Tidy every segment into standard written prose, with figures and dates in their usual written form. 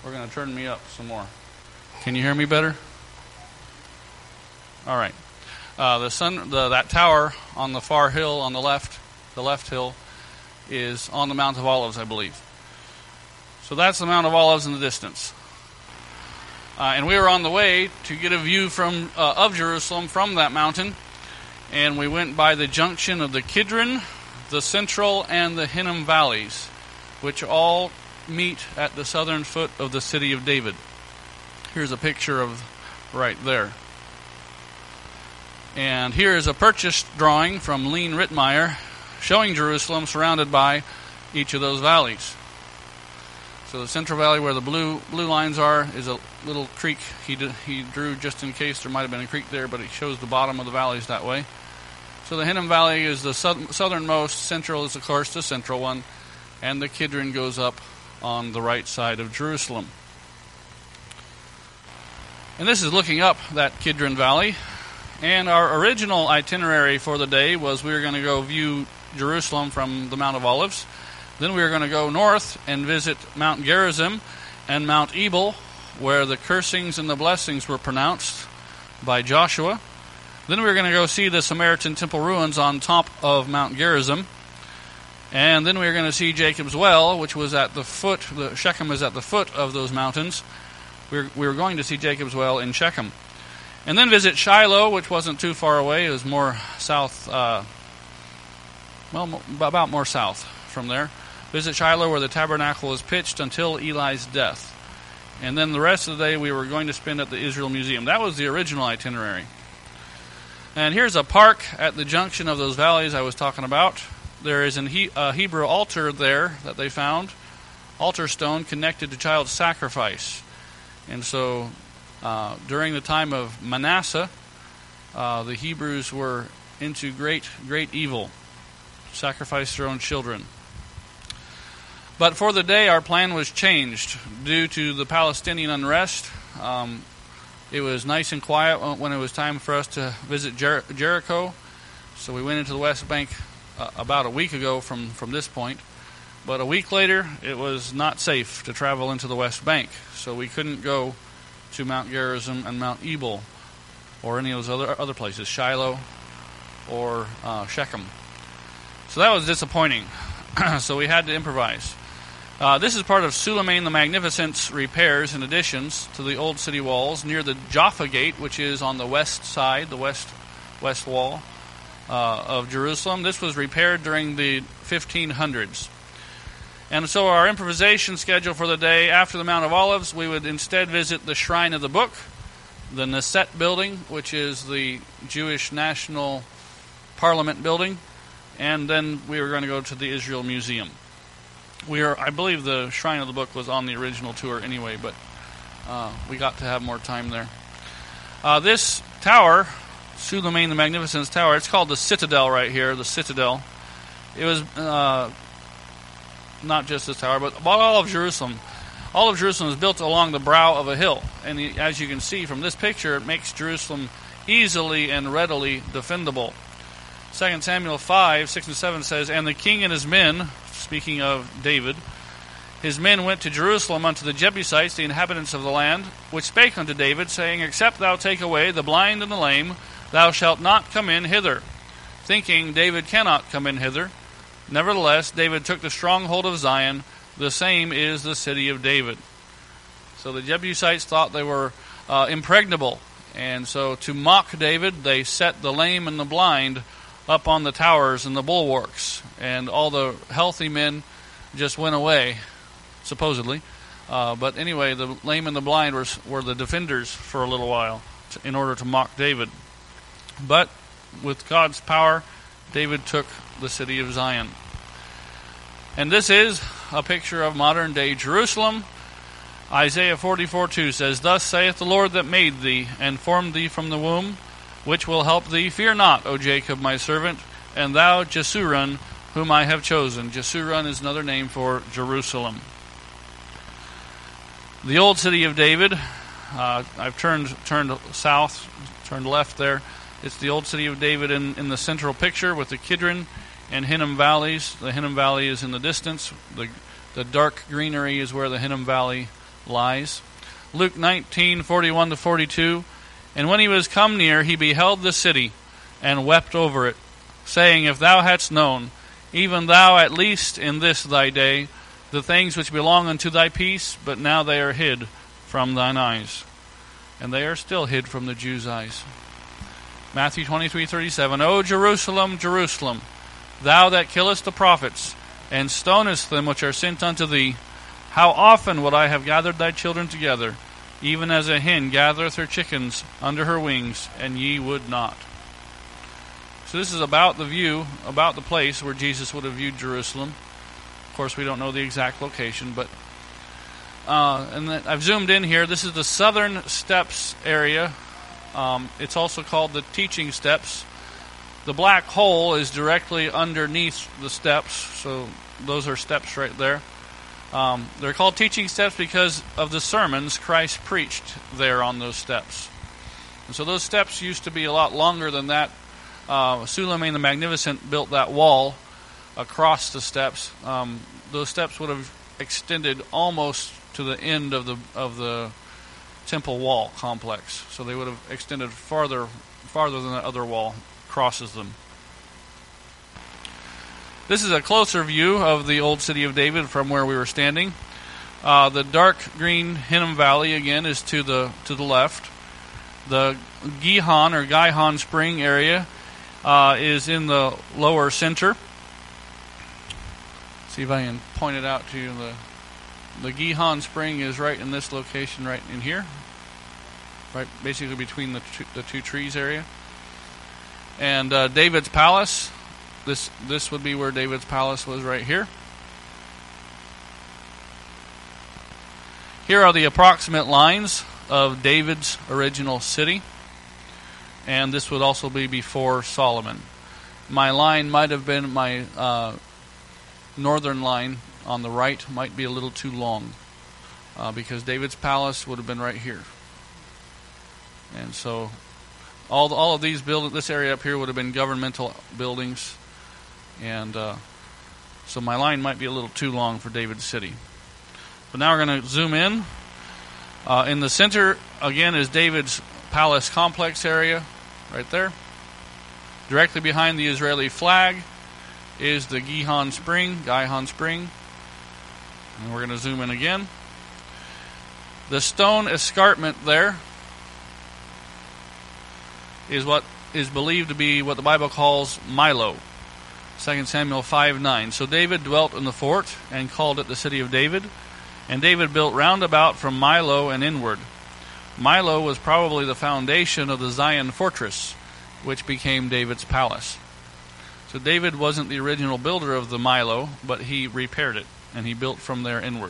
We're going to turn me up some more. Can you hear me better? All right. That tower on the far hill on the left hill, is on the Mount of Olives, I believe. So that's the Mount of Olives in the distance. And we were on the way to get a view of Jerusalem from that mountain. And we went by the junction of the Kidron, the Central, and the Hinnom valleys, which all meet at the southern foot of the city of David. Here's a picture of right there. And here is a purchase drawing from Lean Rittmeyer showing Jerusalem surrounded by each of those valleys. So the Central Valley, where the blue lines are, is a little creek he drew just in case there might have been a creek there, but it shows the bottom of the valleys that way. So the Hinnom Valley is the southernmost. Central is, of course, the central one. And the Kidron goes up on the right side of Jerusalem. And this is looking up that Kidron Valley. And our original itinerary for the day was we were going to go view Jerusalem from the Mount of Olives. Then we were going to go north and visit Mount Gerizim and Mount Ebal, where the cursings and the blessings were pronounced by Joshua. Then we were going to go see the Samaritan temple ruins on top of Mount Gerizim. And then we were going to see Jacob's Well, which was at the foot, Shechem is at the foot of those mountains. We were going to see Jacob's Well in Shechem. And then visit Shiloh, which wasn't too far away. It was more south, about more south from there. Visit Shiloh, where the tabernacle was pitched until Eli's death. And then the rest of the day we were going to spend at the Israel Museum. That was the original itinerary. And here's a park at the junction of those valleys I was talking about. There is a Hebrew altar there that they found, altar stone connected to child sacrifice. And so during the time of Manasseh, the Hebrews were into great evil, sacrificed their own children. But for the day, our plan was changed due to the Palestinian unrest. It was nice and quiet when it was time for us to visit Jericho. So we went into the West Bank about a week ago from this point. But a week later, it was not safe to travel into the West Bank. So we couldn't go to Mount Gerizim and Mount Ebal or any of those other places, Shiloh or Shechem. So that was disappointing. So we had to improvise. This is part of Suleiman the Magnificent's repairs and additions to the old city walls near the Jaffa Gate, which is on the west side, the west wall of Jerusalem. This was repaired during the 1500s. And so our improvisation schedule for the day, after the Mount of Olives, we would instead visit the Shrine of the Book, the Knesset building, which is the Jewish National Parliament building, and then we were going to go to the Israel Museum. I believe the Shrine of the Book was on the original tour anyway, but we got to have more time there. This tower, Suleiman the Magnificent's tower, it's called the Citadel right here, the Citadel. It was not just this tower, but all of Jerusalem. All of Jerusalem is built along the brow of a hill. And as you can see from this picture, it makes Jerusalem easily and readily defendable. 2 Samuel 5, 6 and 7 says, "And the king and his men," speaking of David, "his men went to Jerusalem unto the Jebusites, the inhabitants of the land, which spake unto David, saying, Except thou take away the blind and the lame, thou shalt not come in hither. Thinking, David cannot come in hither. Nevertheless, David took the stronghold of Zion, the same is the city of David." So the Jebusites thought they were impregnable. And so to mock David, they set the lame and the blind up on the towers and the bulwarks. And all the healthy men just went away, supposedly. But anyway, the lame and the blind were the defenders for a little while in order to mock David. But with God's power, David took the city of Zion. And this is a picture of modern-day Jerusalem. Isaiah 44:2 says, "Thus saith the Lord that made thee, and formed thee from the womb, which will help thee. Fear not, O Jacob, my servant, and thou, Jeshurun, whom I have chosen." Jeshurun is another name for Jerusalem. The old city of David, I've turned south, turned left there. It's the old city of David in the central picture with the Kidron and Hinnom valleys. The Hinnom Valley is in the distance. The dark greenery is where the Hinnom Valley lies. Luke 19:41-42. And when he was come near, he beheld the city, and wept over it, saying, If thou hadst known, even thou at least in this thy day, the things which belong unto thy peace, but now they are hid from thine eyes. And they are still hid from the Jews' eyes. Matthew 23:37. O Jerusalem, Jerusalem, thou that killest the prophets, and stonest them which are sent unto thee, how often would I have gathered thy children together, even as a hen gathereth her chickens under her wings, and ye would not. So this is about the view, about the place where Jesus would have viewed Jerusalem. Of course, we don't know the exact location, but and then I've zoomed in here. This is the southern steps area. It's also called the teaching steps. The black hole is directly underneath the steps, so those are steps right there. They're called teaching steps because of the sermons Christ preached there on those steps. And so those steps used to be a lot longer than that. Suleiman the Magnificent built that wall across the steps. Those steps would have extended almost to the end of the temple wall complex. So they would have extended farther than the other wall crosses them. This is a closer view of the old city of David from where we were standing. The dark green Hinnom Valley again is to the left. The Gihon or Gihon Spring area is in the lower center. See if I can point it out to you. The Gihon Spring is right in this location, right in here, right basically between the two trees area. And David's palace. This would be where David's palace was, right here. Here are the approximate lines of David's original city. And this would also be before Solomon. My line might have been my northern line on the right, might be a little too long. Because David's palace would have been right here. And so all of these buildings, this area up here would have been governmental buildings. And so my line might be a little too long for David's city. But now we're going to zoom in. In the center, again, is David's palace complex area, right there. Directly behind the Israeli flag is the Gihon Spring. And we're going to zoom in again. The stone escarpment there is what is believed to be what the Bible calls Milo. 2 Samuel 5:9. So David dwelt in the fort and called it the city of David. And David built round about from Milo and inward. Milo was probably the foundation of the Zion fortress, which became David's palace. So David wasn't the original builder of the Milo, but he repaired it, and he built from there inward.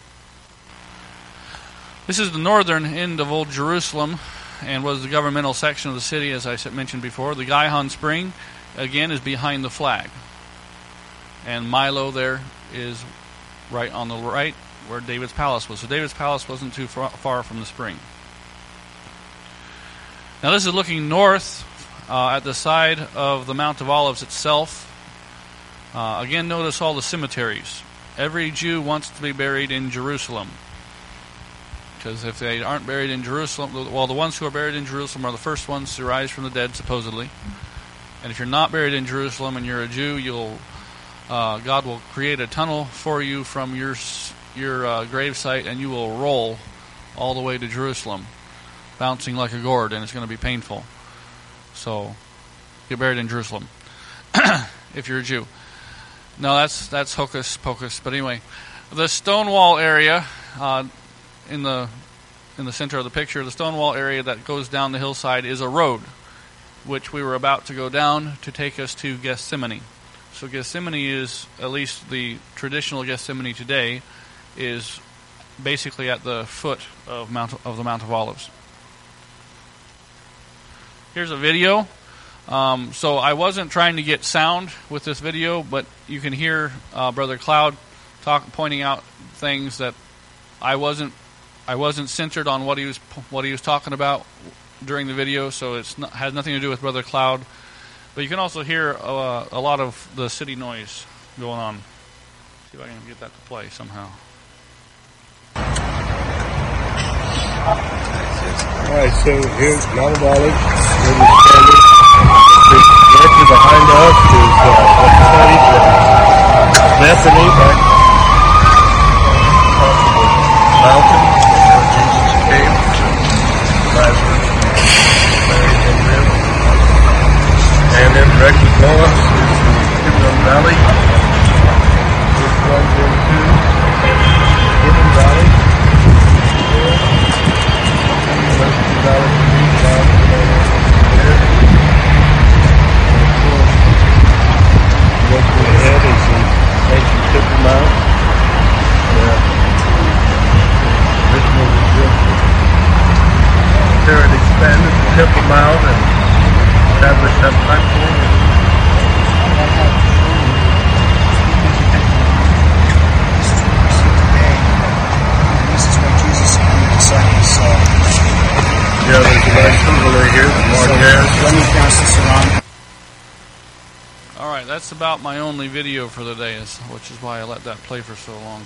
This is the northern end of Old Jerusalem, and was the governmental section of the city, as I mentioned before. The Gihon Spring, again, is behind the flag. And Milo there is right on the right, where David's palace was. So David's palace wasn't too far from the spring. Now this is looking north at the side of the Mount of Olives itself. Again, notice all the cemeteries. Every Jew wants to be buried in Jerusalem. Because if they aren't buried in Jerusalem, well, the ones who are buried in Jerusalem are the first ones to rise from the dead, supposedly. And if you're not buried in Jerusalem and you're a Jew, God will create a tunnel for you from your gravesite, and you will roll all the way to Jerusalem, bouncing like a gourd, and it's going to be painful. So, get buried in Jerusalem if you're a Jew. No, that's hocus pocus. But anyway, the Stonewall area in the center of the picture, the Stonewall area that goes down the hillside is a road, which we were about to go down to take us to Gethsemane. So Gethsemane is, at least the traditional Gethsemane today, is basically at the foot of the Mount of Olives. Here's a video. So I wasn't trying to get sound with this video, but you can hear Brother Cloud pointing out things that I wasn't centered on what he was talking about during the video. So has nothing to do with Brother Cloud. But you can also hear a lot of the city noise going on. See if I can get that to play somehow. Alright, so here's Mount of Olives, where we're standing. Directly behind us is Bethany, back across the mountain, where Jesus came to Lazarus, Mary, and them. And then directly below us is the Hidden Valley, which runs into Hidden Valley. Looking ahead is the ancient Temple Mount. Original was built there and expanded the Temple Mount and established that platform. This is what Jesus and the disciples saw. Yeah, there's a nice overlay here with Mark Harris. Let me pass this around. Alright, that's about my only video for the day, which is why I let that play for so long.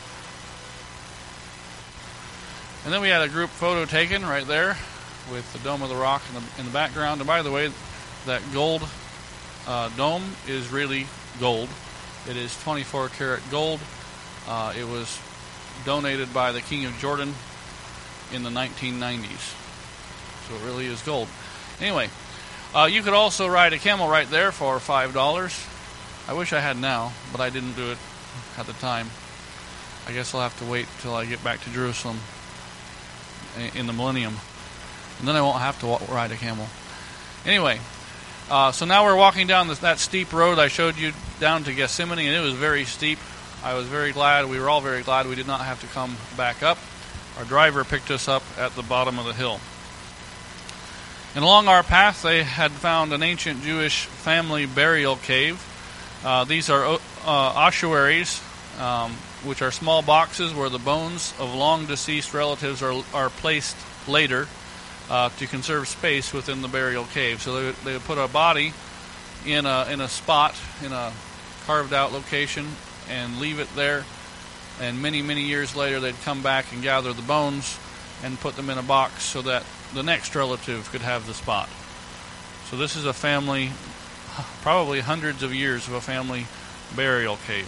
And then we had a group photo taken right there with the Dome of the Rock in the background. And by the way, that gold dome is really gold. It is 24 karat gold. It was donated by the King of Jordan in the 1990s. So it really is gold. Anyway, you could also ride a camel right there for $5. I wish I had now, but I didn't do it at the time. I guess I'll have to wait till I get back to Jerusalem in the millennium. And then I won't have to ride a camel. Anyway, so now we're walking down that steep road I showed you down to Gethsemane, and it was very steep. I was very glad, we were all very glad we did not have to come back up. Our driver picked us up at the bottom of the hill. And along our path, they had found an ancient Jewish family burial cave. These are ossuaries, which are small boxes where the bones of long-deceased relatives are placed later to conserve space within the burial cave. So they would put a body in a spot, in a carved-out location, and leave it there. And many, many years later, they'd come back and gather the bones and put them in a box so that the next relative could have the spot. So this is a family, probably hundreds of years of a family burial cave.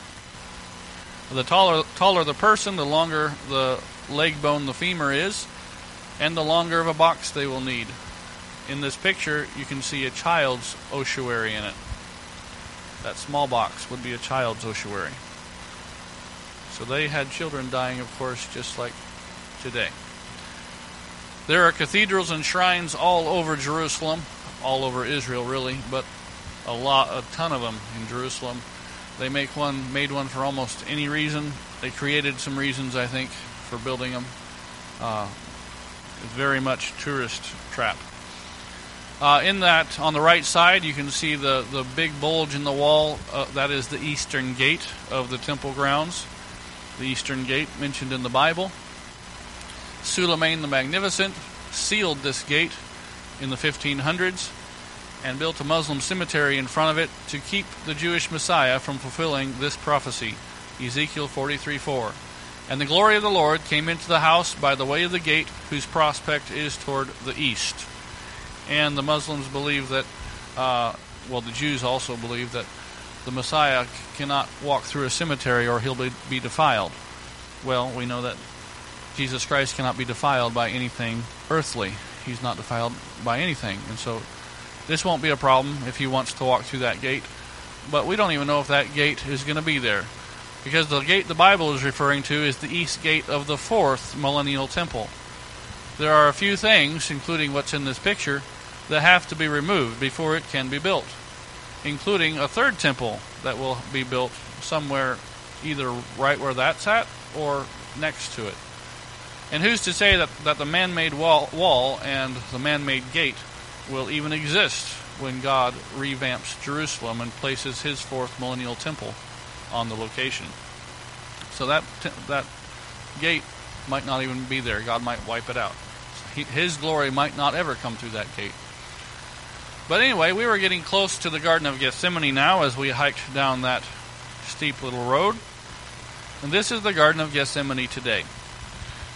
The taller the person, the longer the leg bone, the femur is, and the longer of a box they will need. In this picture, you can see a child's ossuary in it. That small box would be a child's ossuary. So they had children dying, of course, just like today. There are cathedrals and shrines all over Jerusalem, all over Israel really, but a ton of them in Jerusalem. They made one for almost any reason. They created some reasons, I think, for building them. It's very much tourist trap. In that, on the right side, you can see the big bulge in the wall. That is the eastern gate of the temple grounds. The eastern gate mentioned in the Bible. Suleiman the Magnificent sealed this gate in the 1500s and built a Muslim cemetery in front of it to keep the Jewish Messiah from fulfilling this prophecy, Ezekiel 43:4. And the glory of the Lord came into the house by the way of the gate, whose prospect is toward the east. And the Muslims believe that, the Jews also believe that the Messiah cannot walk through a cemetery or he'll be defiled. Well, we know that Jesus Christ cannot be defiled by anything earthly. He's not defiled by anything. And so this won't be a problem if he wants to walk through that gate. But we don't even know if that gate is going to be there. Because the gate the Bible is referring to is the east gate of the fourth millennial temple. There are a few things, including what's in this picture, that have to be removed before it can be built, including a third temple that will be built somewhere either right where that's at or next to it. And who's to say that the man-made wall and the man-made gate will even exist when God revamps Jerusalem and places his fourth millennial temple on the location? So that gate might not even be there. God might wipe it out. His glory might not ever come through that gate. But anyway, we were getting close to the Garden of Gethsemane now as we hiked down that steep little road. And this is the Garden of Gethsemane today.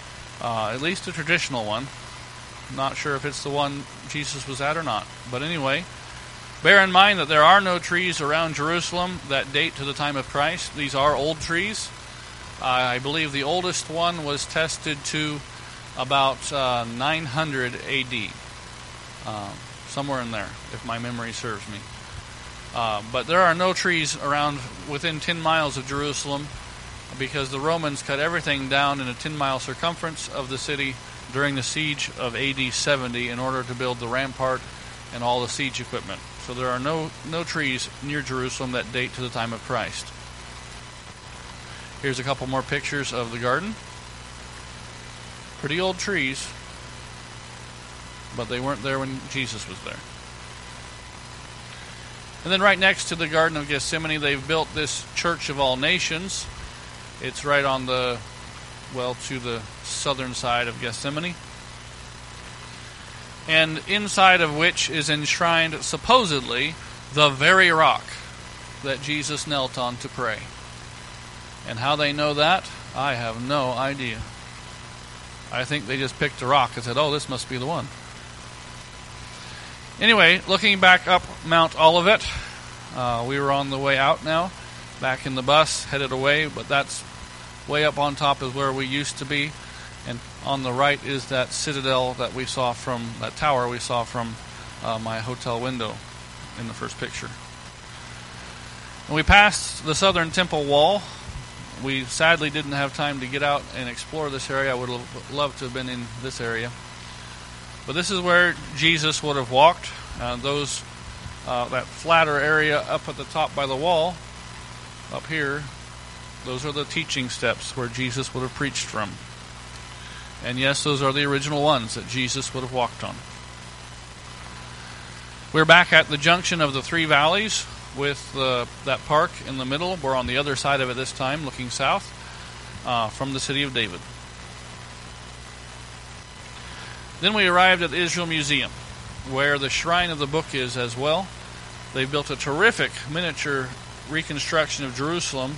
At least a traditional one. Not sure if it's the one Jesus was at or not. But anyway, bear in mind that there are no trees around Jerusalem that date to the time of Christ. These are old trees. I believe the oldest one was tested to about 900 A.D. Somewhere in there, if my memory serves me. But there are no trees around within 10 miles of Jerusalem because the Romans cut everything down in a 10-mile circumference of the city during the siege of A.D. 70 in order to build the rampart and all the siege equipment. So there are no trees near Jerusalem that date to the time of Christ. Here's a couple more pictures of the garden. Pretty old trees, but they weren't there when Jesus was there. And then right next to the Garden of Gethsemane, they've built this Church of All Nations. It's right on to the southern side of Gethsemane. And inside of which is enshrined, supposedly, the very rock that Jesus knelt on to pray. And how they know that, I have no idea. I think they just picked a rock and said, oh, this must be the one. Anyway, looking back up Mount Olivet, we were on the way out now, back in the bus, headed away, but that's way up on top is where we used to be, and on the right is that citadel that we saw from, that tower we saw from my hotel window in the first picture. And we passed the southern temple wall. We sadly didn't have time to get out and explore this area. I would have loved to have been in this area. But this is where Jesus would have walked. That flatter area up at the top by the wall, up here, those are the teaching steps where Jesus would have preached from. And yes, those are the original ones that Jesus would have walked on. We're back at the junction of the three valleys with that park in the middle. We're on the other side of it this time, looking south from the city of David. Then we arrived at the Israel Museum, where the Shrine of the Book is as well. They built a terrific miniature reconstruction of Jerusalem.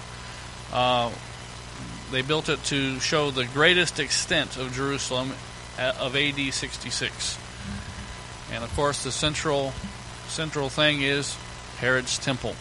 They built it to show the greatest extent of Jerusalem of A.D. 66. And of course, the central thing is Herod's temple.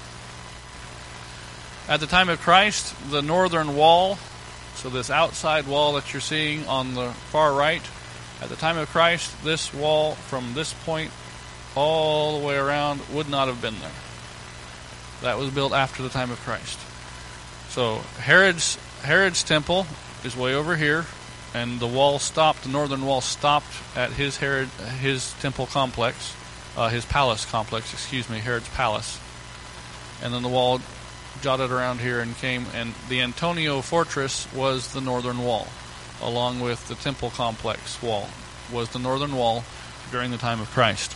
At the time of Christ, the northern wall, so this outside wall that you're seeing on the far right, at the time of Christ, this wall from this point all the way around would not have been there. That was built after the time of Christ. So Herod's temple is way over here, and the wall stopped. The northern wall stopped at his temple complex, his palace complex. Herod's palace, and then the wall jotted around here and came. And the Antonia fortress was the northern wall, along with the temple complex wall, was the northern wall during the time of Christ.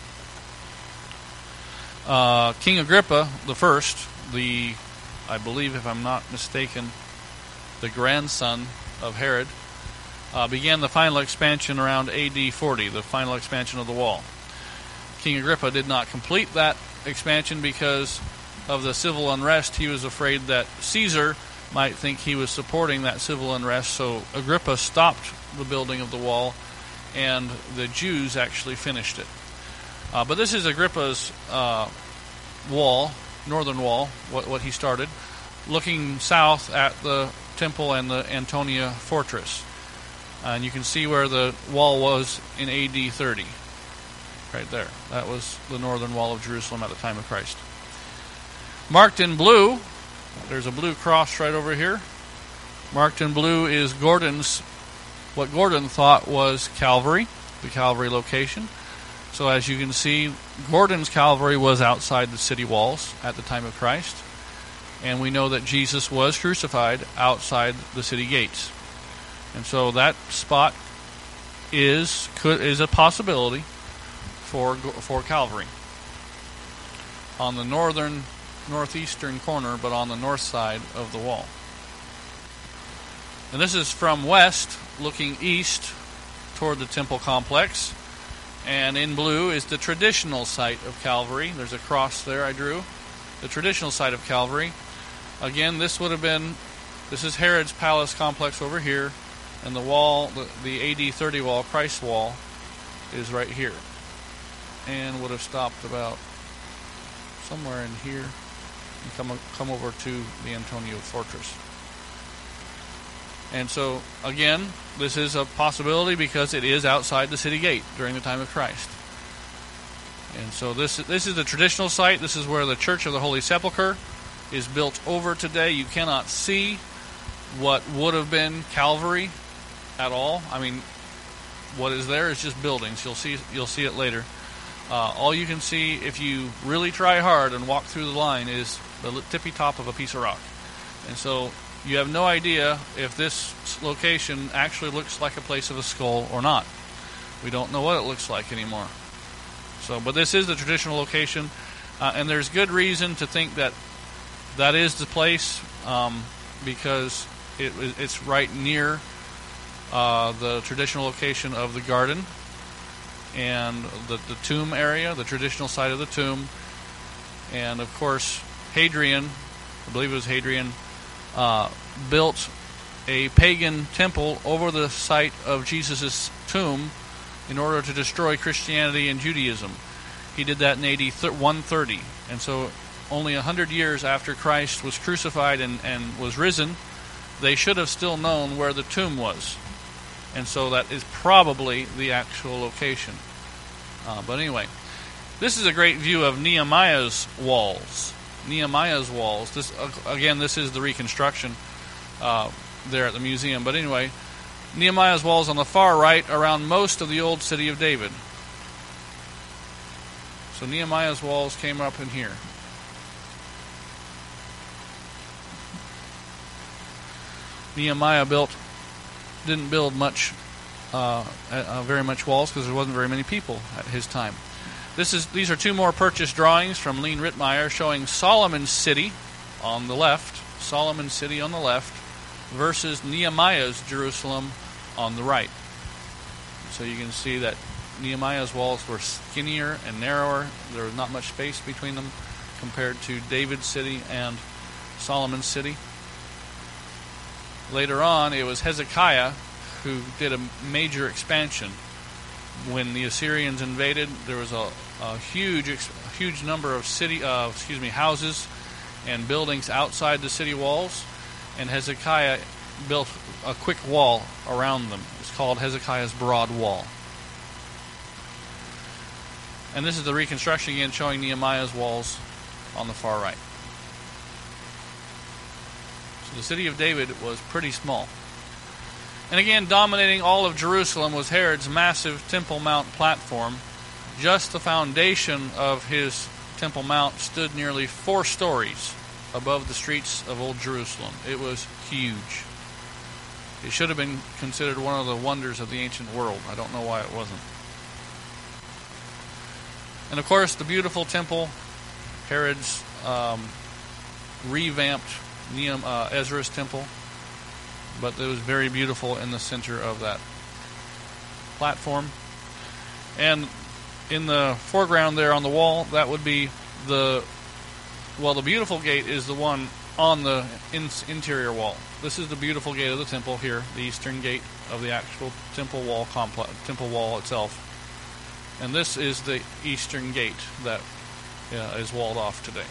King Agrippa I, I believe, if I'm not mistaken, the grandson of Herod, began the final expansion around AD 40, the final expansion of the wall. King Agrippa did not complete that expansion because of the civil unrest. He was afraid that Caesar might think he was supporting that civil unrest, so Agrippa stopped the building of the wall, and the Jews actually finished it. But this is Agrippa's wall, northern wall, what he started, looking south at the temple and the Antonia fortress. And you can see where the wall was in AD 30. Right there. That was the northern wall of Jerusalem at the time of Christ. Marked in blue, there's a blue cross right over here. Marked in blue is what Gordon thought was Calvary, the Calvary location. So as you can see, Gordon's Calvary was outside the city walls at the time of Christ. And we know that Jesus was crucified outside the city gates. And so that spot is a possibility for Calvary. On the northeastern corner, but on the north side of the wall. And this is from west, looking east toward the temple complex. And in blue is the traditional site of Calvary. There's a cross there I drew. The traditional site of Calvary. Again, this is Herod's palace complex over here, And the wall, the AD 30 wall, Christ wall, is right here. And would have stopped about somewhere in here and come over to the Antonia Fortress. And so, again, this is a possibility because it is outside the city gate during the time of Christ. And so this is the traditional site. This is where the Church of the Holy Sepulchre is built over today. You cannot see what would have been Calvary at all. I mean, what is there is just buildings. You'll see it later. All you can see if you really try hard and walk through the line is the tippy top of a piece of rock. And so you have no idea if this location actually looks like a place of a skull or not. We don't know what it looks like anymore. So, but this is the traditional location, and there's good reason to think that is the place because it's right near the traditional location of the garden and the tomb area, the traditional site of the tomb. And of course, Hadrian, I believe it was Hadrian, built a pagan temple over the site of Jesus' tomb in order to destroy Christianity and Judaism. He did that in AD 130. And so only 100 years after Christ was crucified and was risen, they should have still known where the tomb was. And so that is probably the actual location. But anyway, this is a great view of Nehemiah's walls. Nehemiah's walls. This is the reconstruction there at the museum. But anyway, Nehemiah's walls on the far right around most of the old city of David. So Nehemiah's walls came up in here. Nehemiah didn't build very much walls because there wasn't very many people at his time. These are two more purchased drawings from Lean Rittmeyer showing Solomon's city on the left, versus Nehemiah's Jerusalem on the right. So you can see that Nehemiah's walls were skinnier and narrower. There was not much space between them compared to David's city and Solomon's city. Later on, it was Hezekiah who did a major expansion. When the Assyrians invaded, there was a huge number of houses and buildings outside the city walls, and Hezekiah built a quick wall around them. It's called Hezekiah's Broad Wall. And this is the reconstruction again showing Nehemiah's walls on the far right. So the city of David was pretty small. And again, dominating all of Jerusalem was Herod's massive Temple Mount platform. Just the foundation of his Temple Mount stood nearly 4 stories above the streets of Old Jerusalem. It was huge. It should have been considered one of the wonders of the ancient world. I don't know why it wasn't. And of course, the beautiful temple, Herod's revamped Ezra's temple, but it was very beautiful in the center of that platform. And in the foreground there on the wall, that would be the beautiful gate is the one on the interior wall. This is the beautiful gate of the temple here, the eastern gate of the actual temple wall complex, temple wall itself. And this is the eastern gate that is walled off today.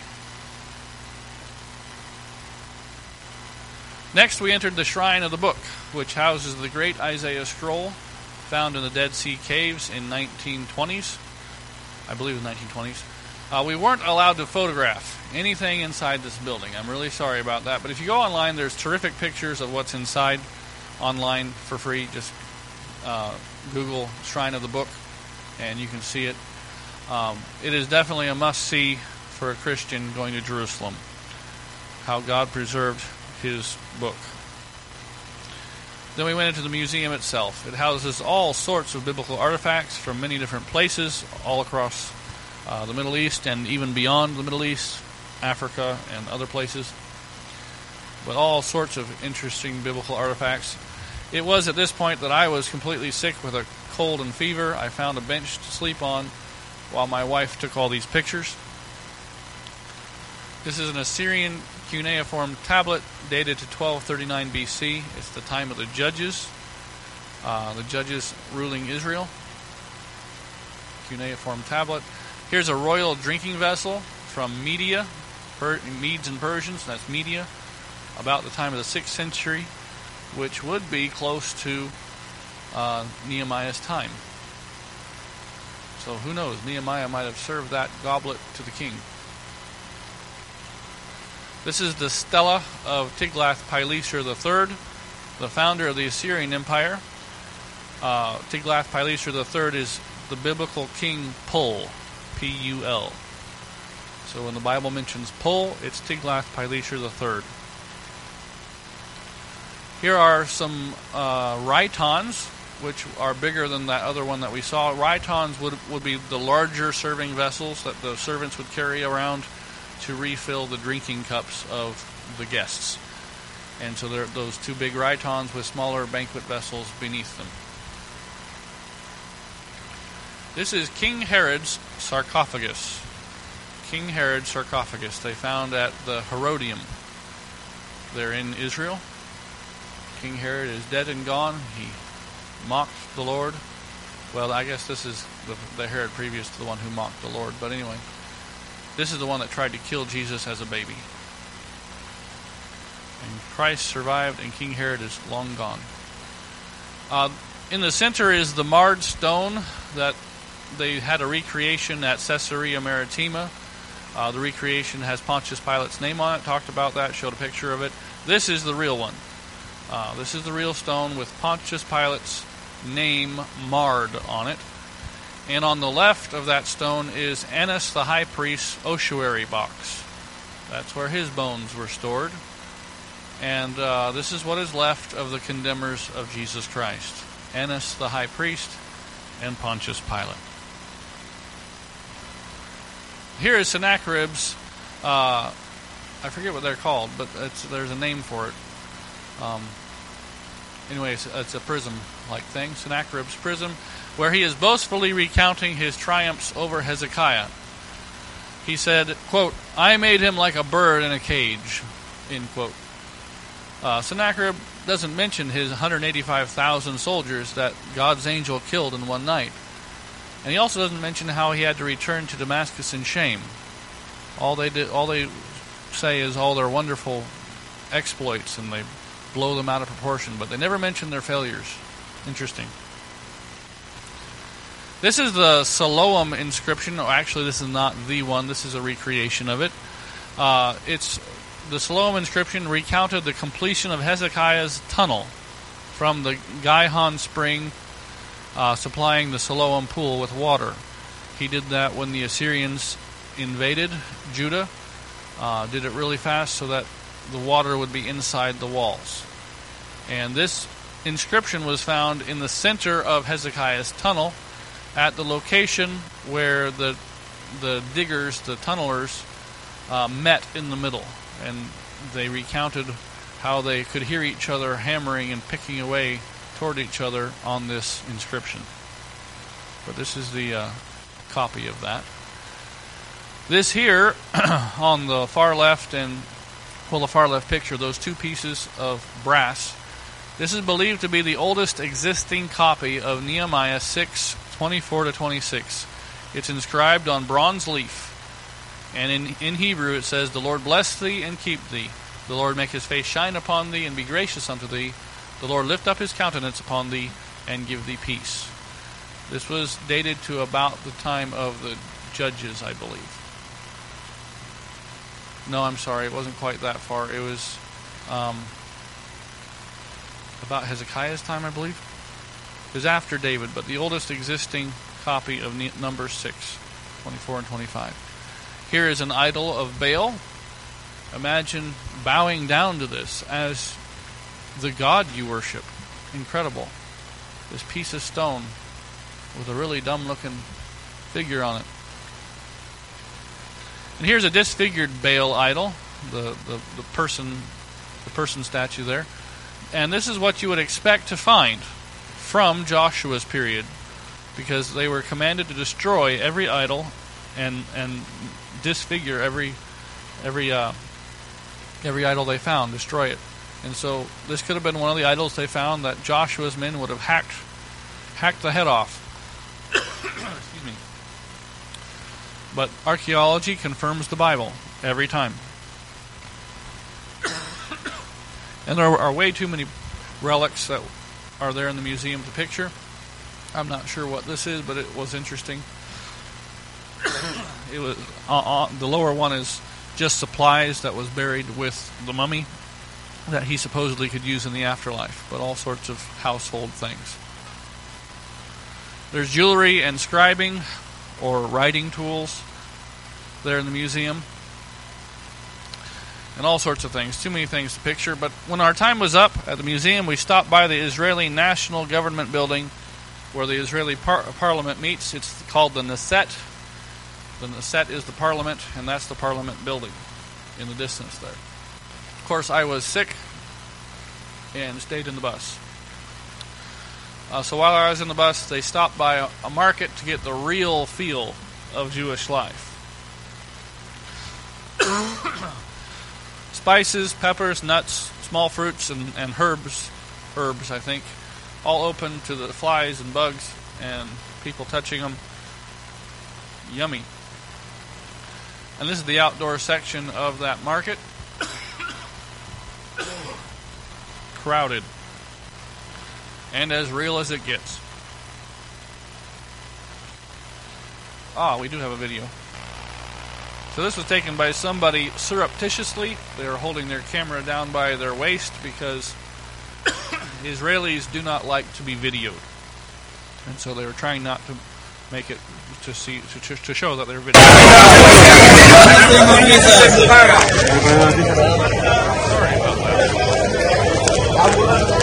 Next, we entered the Shrine of the Book, which houses the great Isaiah scroll found in the Dead Sea Caves in 1920s. I believe in 1920s. We weren't allowed to photograph anything inside this building. I'm really sorry about that. But if you go online, there's terrific pictures of what's inside online for free. Just Google Shrine of the Book, and you can see it. It is definitely a must-see for a Christian going to Jerusalem. How God preserved his book. Then we went into the museum itself. It houses all sorts of biblical artifacts from many different places all across the Middle East and even beyond the Middle East, Africa and other places. But all sorts of interesting biblical artifacts. It was at this point that I was completely sick with a cold and fever. I found a bench to sleep on while my wife took all these pictures. This is an Assyrian cuneiform tablet dated to 1239 BC. It's the time of the Judges. the judges ruling Israel. Cuneiform tablet. Here's a royal drinking vessel from Media, Medes and Persians, that's Media, about the time of the 6th century, which would be close to Nehemiah's time. So who knows, Nehemiah might have served that goblet to the king. This is the stela of Tiglath-Pileser III, the founder of the Assyrian Empire. Tiglath-Pileser III is the biblical king Pul, P-U-L. So when the Bible mentions Pul, it's Tiglath-Pileser III. Here are some rhytons, which are bigger than that other one that we saw. Rhytons would be the larger serving vessels that the servants would carry around to refill the drinking cups of the guests. And so there are those two big rhytons with smaller banquet vessels beneath them. This is King Herod's sarcophagus. King Herod's sarcophagus. They found at the Herodium. They're in Israel. King Herod is dead and gone. He mocked the Lord. Well, I guess this is the Herod previous to the one who mocked the Lord. But anyway, this is the one that tried to kill Jesus as a baby. And Christ survived, and King Herod is long gone. In the center is the marred stone that they had a recreation at Caesarea Maritima. The recreation has Pontius Pilate's name on it. Talked about that, showed a picture of it. This is the real one. This is the real stone with Pontius Pilate's name marred on it. And on the left of that stone is Annas the high priest's ossuary box. That's where his bones were stored. And this is what is left of the condemners of Jesus Christ. Annas the high priest and Pontius Pilate. Here is Sennacherib's, I forget what they're called, but there's a name for it. Anyways, it's a prism-like thing, Sennacherib's prism, where he is boastfully recounting his triumphs over Hezekiah. He said, quote, "I made him like a bird in a cage," end quote. Sennacherib doesn't mention his 185,000 soldiers that God's angel killed in one night. And he also doesn't mention how he had to return to Damascus in shame. All they say is all their wonderful exploits, and they blow them out of proportion, but they never mention their failures. Interesting. This is the Siloam inscription. Oh, actually, this is not the one. This is a recreation of it. It's the Siloam inscription recounted the completion of Hezekiah's tunnel from the Gihon spring, supplying the Siloam pool with water. He did that when the Assyrians invaded Judah. Did it really fast so that the water would be inside the walls. And this inscription was found in the center of Hezekiah's tunnel at the location where the diggers, the tunnelers, met in the middle. And they recounted how they could hear each other hammering and picking away toward each other on this inscription. But this is the copy of that. This here, on the far left the far left picture, those two pieces of brass, this is believed to be the oldest existing copy of Nehemiah 6:24-26. It's inscribed on bronze leaf. And in Hebrew it says, "The Lord bless thee and keep thee. The Lord make his face shine upon thee and be gracious unto thee. The Lord lift up his countenance upon thee and give thee peace." This was dated to about the time of the judges, I believe. No, I'm sorry, it wasn't quite that far. It was about Hezekiah's time, I believe. It was after David, but the oldest existing copy of Numbers 6:24 and 25. Here is an idol of Baal. Imagine bowing down to this as the God you worship. Incredible. This piece of stone with a really dumb-looking figure on it. And here's a disfigured Baal idol, the person statue there. And this is what you would expect to find from Joshua's period, because they were commanded to destroy every idol and disfigure every idol they found, destroy it. And so this could have been one of the idols they found that Joshua's men would have hacked the head off. Excuse me. But archaeology confirms the Bible every time. And there are way too many relics that are there in the museum to picture. I'm not sure what this is, but it was interesting. It was the lower one is just supplies that was buried with the mummy that he supposedly could use in the afterlife, but all sorts of household things. There's jewelry and scribing or writing tools there in the museum, and all sorts of things. Too many things to picture. But when our time was up at the museum, we stopped by the Israeli National Government Building where the Israeli Parliament meets. It's called the Knesset. The Knesset is the Parliament, and that's the Parliament building in the distance there. Of course, I was sick and stayed in the bus. So while I was in the bus, they stopped by a market to get the real feel of Jewish life. Spices, peppers, nuts, small fruits, and herbs, I think, all open to the flies and bugs and people touching them. Yummy. And this is the outdoor section of that market. Crowded. And as real as it gets. We do have a video. So this was taken by somebody surreptitiously. They were holding their camera down by their waist because Israelis do not like to be videoed. And so they were trying not to make it to show that they're videoed. Sorry about that.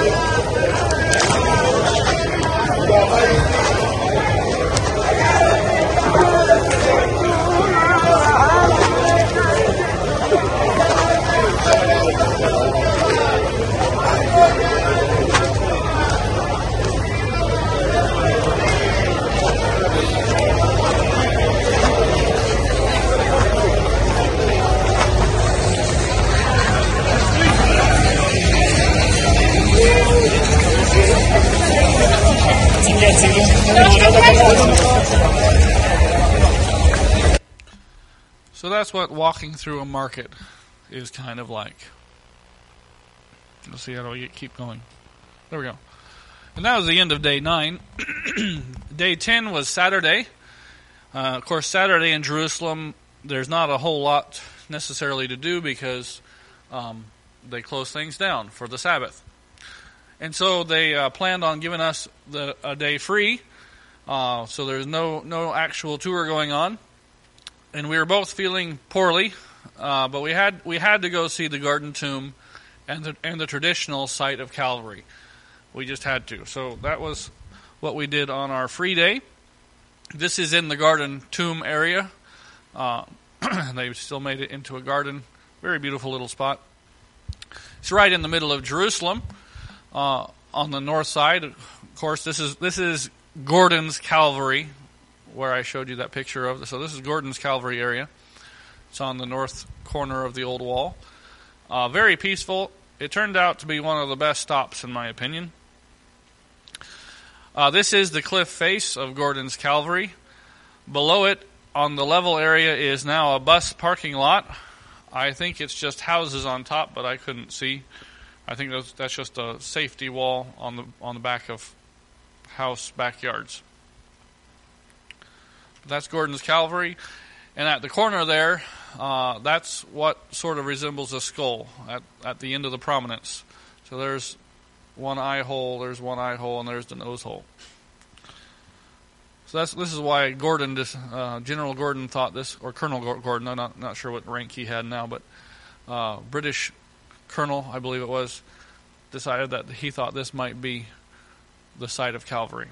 So that's what walking through a market is kind of like. Let's see, how do we keep going? There we go. And that was the end of day 9. Day 10 was Saturday. Of course, Saturday in Jerusalem, there's not a whole lot necessarily to do because they close things down for the Sabbath. And so they planned on giving us a day free. So there's no actual tour going on. And we were both feeling poorly, but we had to go see the Garden Tomb and the traditional site of Calvary. We just had to. So that was what we did on our free day. This is in the Garden Tomb area. They've still made it into a garden. Very beautiful little spot. It's right in the middle of Jerusalem, on the north side. Of course, this is Gordon's Calvary, where I showed you that picture of. So this is Gordon's Calvary area. It's on the north corner of the old wall. Very peaceful. It turned out to be one of the best stops, in my opinion. This is the cliff face of Gordon's Calvary. Below it, on the level area, is now a bus parking lot. I think it's just houses on top, but I couldn't see. I think that's just a safety wall on the back of house backyards. That's Gordon's Calvary. And at the corner there, that's what sort of resembles a skull at the end of the prominence. So there's one eye hole, and there's the nose hole. So this is why Gordon, General Gordon thought this, or Colonel Gordon, I'm not sure what rank he had now, but British colonel, I believe it was, decided that he thought this might be the site of Calvary.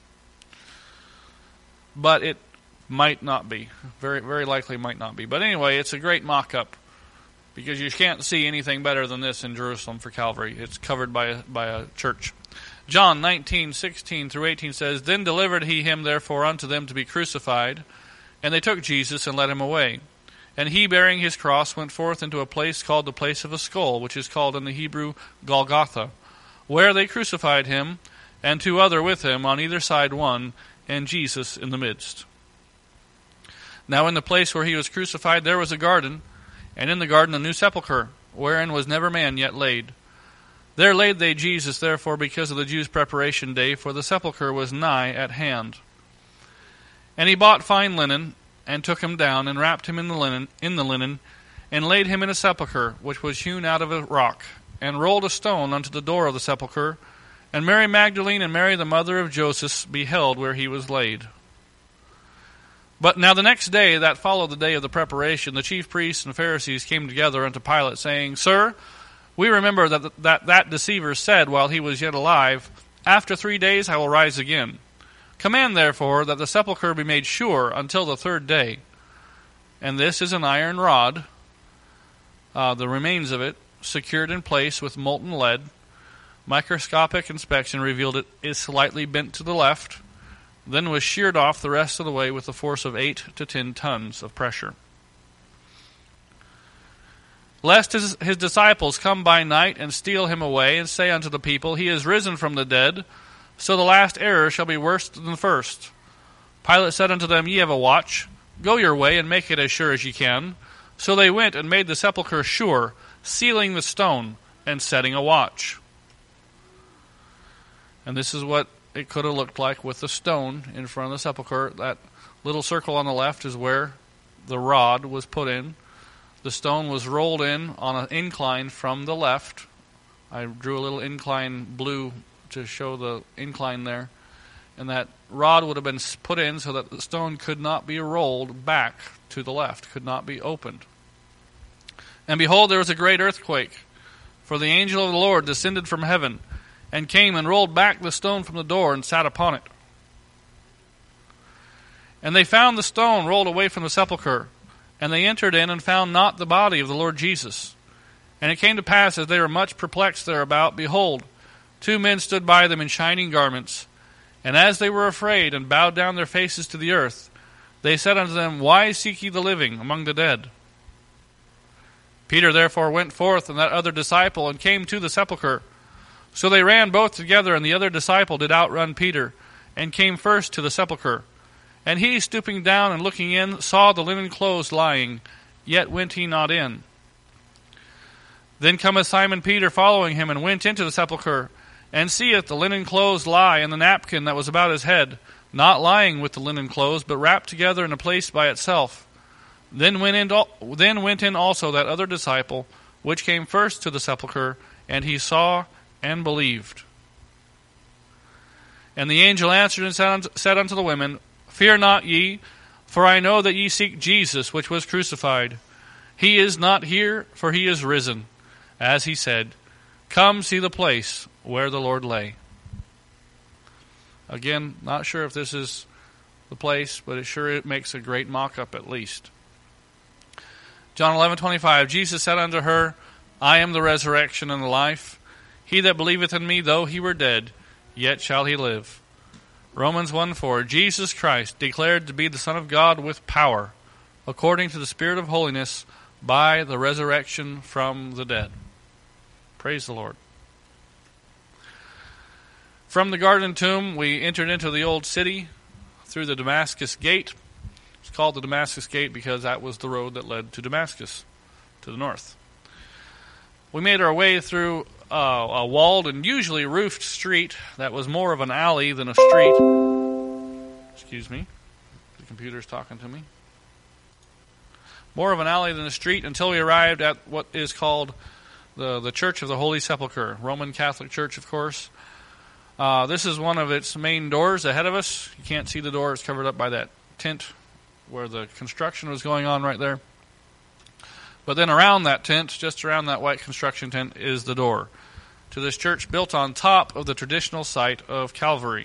But it might not be. Very, very likely might not be. But anyway, it's a great mock-up because you can't see anything better than this in Jerusalem for Calvary. It's covered by a church. John 19:16 through 18 says, "Then delivered he him therefore unto them to be crucified, and they took Jesus and led him away. And he, bearing his cross, went forth into a place called the place of a skull, which is called in the Hebrew Golgotha, where they crucified him, and two other with him, on either side one, and Jesus in the midst. Now in the place where he was crucified there was a garden, and in the garden a new sepulchre, wherein was never man yet laid. There laid they Jesus, therefore, because of the Jews' preparation day, for the sepulchre was nigh at hand. And he bought fine linen, and took him down, and wrapped him in the linen, and laid him in a sepulchre, which was hewn out of a rock, and rolled a stone unto the door of the sepulchre. And Mary Magdalene and Mary the mother of Joseph beheld where he was laid. But now the next day that followed the day of the preparation, the chief priests and Pharisees came together unto Pilate, saying, Sir, we remember that deceiver said while he was yet alive, After 3 days I will rise again. Command therefore that the sepulchre be made sure until the third day. And this is an iron rod, the remains of it, secured in place with molten lead. Microscopic inspection revealed it is slightly bent to the left, then was sheared off the rest of the way with the force of 8 to 10 tons of pressure. Lest his disciples come by night and steal him away, and say unto the people, He is risen from the dead, so the last error shall be worse than the first. Pilate said unto them, Ye have a watch. Go your way, and make it as sure as ye can. So they went and made the sepulchre sure, sealing the stone, and setting a watch. And this is what it could have looked like with the stone in front of the sepulchre. That little circle on the left is where the rod was put in. The stone was rolled in on an incline from the left. I drew a little incline blue to show the incline there. And that rod would have been put in so that the stone could not be rolled back to the left, could not be opened. And behold, there was a great earthquake, for the angel of the Lord descended from heaven, and came and rolled back the stone from the door, and sat upon it. And they found the stone rolled away from the sepulchre, and they entered in, and found not the body of the Lord Jesus. And it came to pass, as they were much perplexed thereabout, behold, 2 men stood by them in shining garments. And as they were afraid, and bowed down their faces to the earth, they said unto them, Why seek ye the living among the dead? Peter therefore went forth, and that other disciple, and came to the sepulchre. So they ran both together, and the other disciple did outrun Peter, and came first to the sepulchre. And he, stooping down and looking in, saw the linen clothes lying, yet went he not in. Then cometh Simon Peter following him, and went into the sepulchre, and seeth the linen clothes lie, and the napkin that was about his head, not lying with the linen clothes, but wrapped together in a place by itself. Then went in also that other disciple, which came first to the sepulchre, and he saw and believed. And the angel answered and said unto the women, Fear not ye, for I know that ye seek Jesus, which was crucified. He is not here, for he is risen, as he said. Come see the place where the Lord lay. Again, not sure if this is the place, but it makes a great mock-up at least. John 11:25, Jesus said unto her, I am the resurrection and the life. He that believeth in me, though he were dead, yet shall he live. Romans 1:4, Jesus Christ, declared to be the Son of God with power, according to the Spirit of holiness, by the resurrection from the dead. Praise the Lord. From the garden tomb, we entered into the old city through the Damascus Gate. It's called the Damascus Gate because that was the road that led to Damascus, to the north. We made our way through a walled and usually roofed street that was more of an alley than a street. Excuse me. The computer's talking to me. More of an alley than a street until we arrived at what is called the Church of the Holy Sepulchre, Roman Catholic Church, of course. This is one of its main doors ahead of us. You can't see the door. It's covered up by that tent where the construction was going on right there. But then around that tent, just around that white construction tent, is the door to this church built on top of the traditional site of Calvary.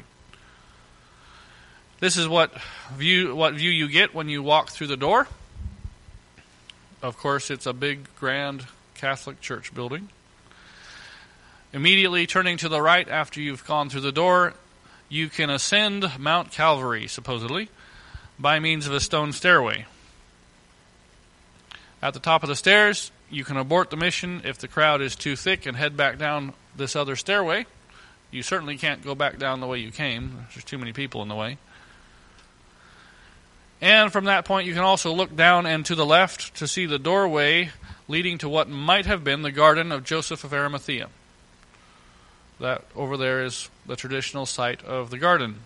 This is what view you get when you walk through the door. Of course, it's a big, grand Catholic church building. Immediately turning to the right after you've gone through the door, you can ascend Mount Calvary, supposedly, by means of a stone stairway. At the top of the stairs, you can abort the mission if the crowd is too thick and head back down this other stairway. You certainly can't go back down the way you came. There's too many people in the way. And from that point, you can also look down and to the left to see the doorway leading to what might have been the garden of Joseph of Arimathea. That over there is the traditional site of the garden.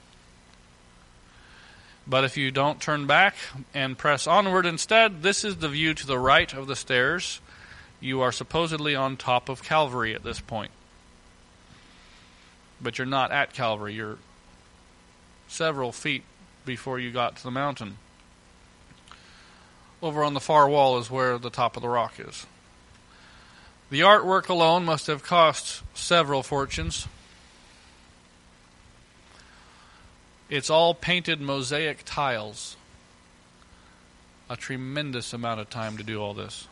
But if you don't turn back and press onward instead, this is the view to the right of the stairs. You are supposedly on top of Calvary at this point. But you're not at Calvary. You're several feet before you got to the mountain. Over on the far wall is where the top of the rock is. The artwork alone must have cost several fortunes. It's all painted mosaic tiles. A tremendous amount of time to do all this.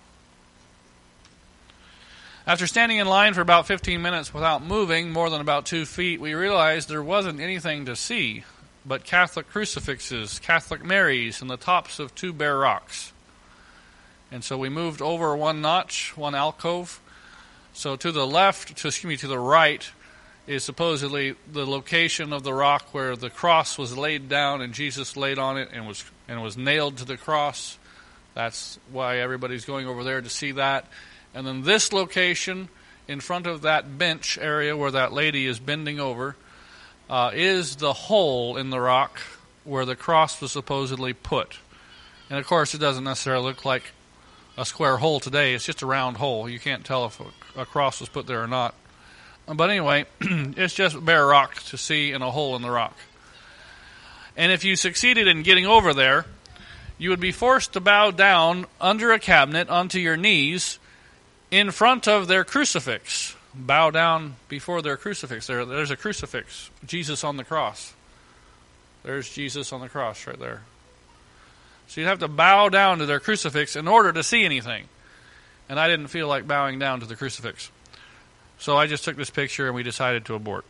After standing in line for about 15 minutes without moving more than about 2 feet, we realized there wasn't anything to see but Catholic crucifixes, Catholic Marys, and the tops of 2 bare rocks. And so we moved over one notch, one alcove. So to the right is supposedly the location of the rock where the cross was laid down and Jesus laid on it and was nailed to the cross. That's why everybody's going over there to see that. And then this location in front of that bench area where that lady is bending over is the hole in the rock where the cross was supposedly put. And of course it doesn't necessarily look like a square hole today. It's just a round hole. You can't tell if a cross was put there or not. But anyway, it's just bare rock to see and a hole in the rock. And if you succeeded in getting over there, you would be forced to bow down under a cabinet onto your knees in front of their crucifix. Bow down before their crucifix. There's a crucifix. Jesus on the cross. There's Jesus on the cross right there. So you'd have to bow down to their crucifix in order to see anything. And I didn't feel like bowing down to the crucifix. So I just took this picture and we decided to abort.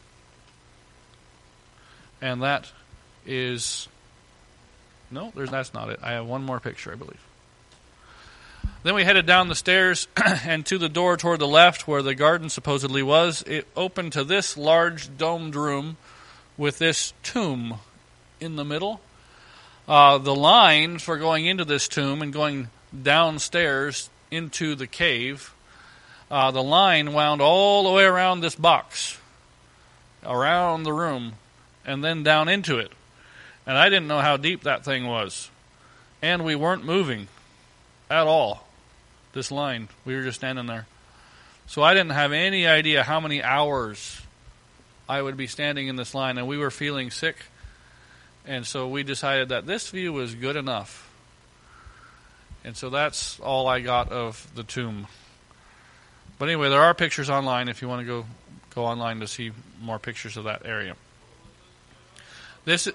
And that is... No, that's not it. I have one more picture, I believe. Then we headed down the stairs and to the door toward the left where the garden supposedly was. It opened to this large domed room with this tomb in the middle. The line for going into this tomb and going downstairs into the cave, the line wound all the way around this box, around the room, and then down into it. And I didn't know how deep that thing was. And we weren't moving at all. This line, we were just standing there. So I didn't have any idea how many hours I would be standing in this line, and we were feeling sick. And so we decided that this view was good enough. And so that's all I got of the tomb. But anyway, there are pictures online if you want to go online to see more pictures of that area. This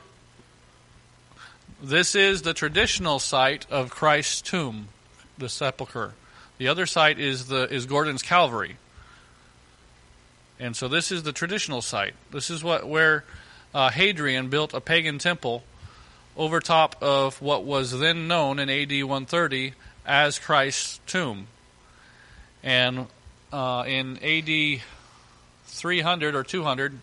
is the traditional site of Christ's tomb, the sepulcher. The other site is Gordon's Calvary. And so this is the traditional site. This is where Hadrian built a pagan temple over top of what was then known in AD 130 as Christ's tomb. And in AD 300 or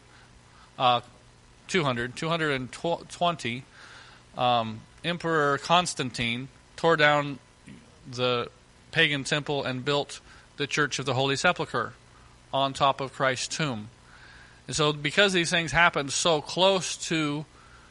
220, Emperor Constantine tore down the pagan temple and built the Church of the Holy Sepulchre on top of Christ's tomb. And so because these things happened so close to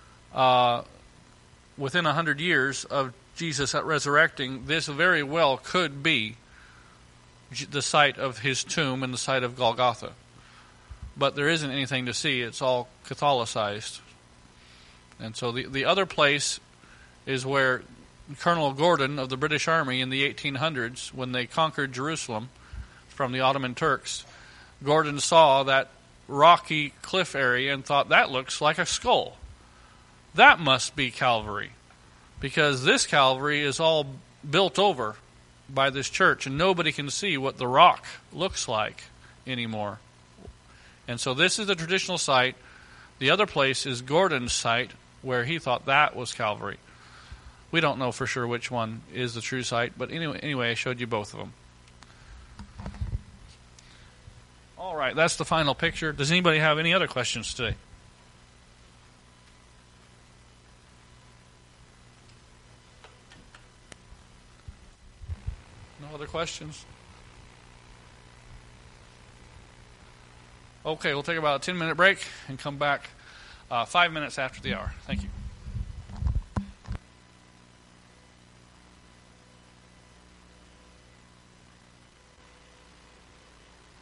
within 100 years of Jesus resurrecting, this very well could be the site of his tomb and the site of Golgotha. But there isn't anything to see. It's all Catholicized. And so the other place is where Colonel Gordon of the British Army in the 1800s, when they conquered Jerusalem from the Ottoman Turks, Gordon saw that rocky cliff area and thought, that looks like a skull. That must be Calvary, because this Calvary is all built over by this church, and nobody can see what the rock looks like anymore. And so this is the traditional site. The other place is Gordon's site, where he thought that was Calvary. We don't know for sure which one is the true site, but anyway, I showed you both of them. All right, that's the final picture. Does anybody have any other questions today? No other questions? Okay, we'll take about a 10-minute break and come back 5 minutes after the hour. Thank you.